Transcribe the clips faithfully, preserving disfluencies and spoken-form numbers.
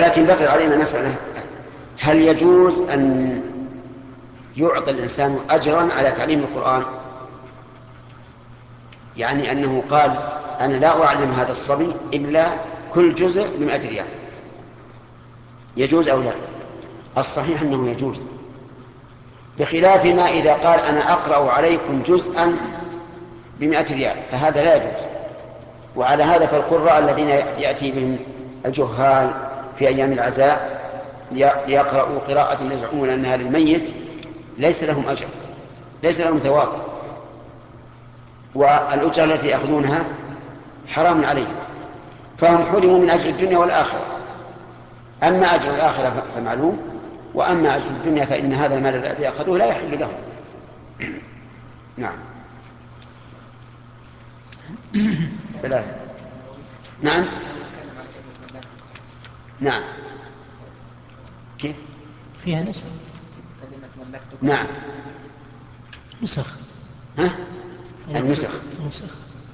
ولكن بقي علينا مسألة: هل يجوز أن يعطي الإنسان أجرا على تعليم القرآن؟ يعني أنه قال: أنا لا أعلم هذا الصبي إلا كل جزء بمئة ريال، يجوز أو لا؟ الصحيح أنه يجوز، بخلاف ما إذا قال: أنا أقرأ عليكم جزءا بمئة ريال، فهذا لا يجوز. وعلى هذا فالقراء الذين يأتي بهم الجهال في أيام العزاء ليقرأوا قراءة يزعمون أنها للميت ليس لهم أجر، ليس لهم ثواب، والأجرة التي يأخذونها حرام عليهم، فهم حرموا من أجر الدنيا والآخرة. أما أجر الآخرة فمعلوم، وأما أجر الدنيا فإن هذا المال الذي أخذوه لا يحل لهم. نعم. ثلاثة. نعم. نعم. كيف؟ فيها نسخ. نعم. نسخ. ها؟ النسخ. نسخ.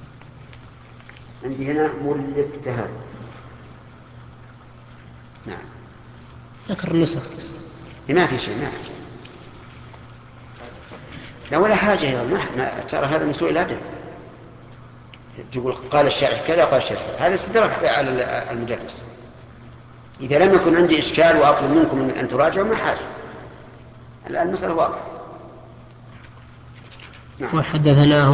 عندي هنا ملكتها. نعم. ذكر النسخ بس. ما في شيء، ما في شيء. لا ولا حاجة أيضا، ما ترى هذا من سوء الأدب. تقول قال الشارح كذا قال الشارح كذا، هذا استدراك على المدرس. إذا لم يكن عندي إشكال وأطلب منكم أن تراجعوا ما حاجة، الآن المسألة واضحة. نعم. وحدثناه